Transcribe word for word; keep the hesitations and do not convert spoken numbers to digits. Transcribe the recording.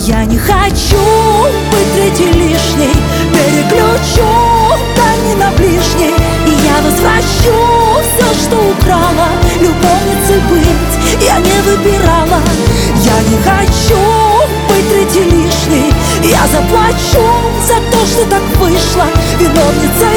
Я не хочу быть третьей лишней, переключу камни на ближней, и я возвращу все, что украла. Любовницей быть я не выбирала. Я не хочу быть третьей лишней, я заплачу за то, что так вышло. Виновницей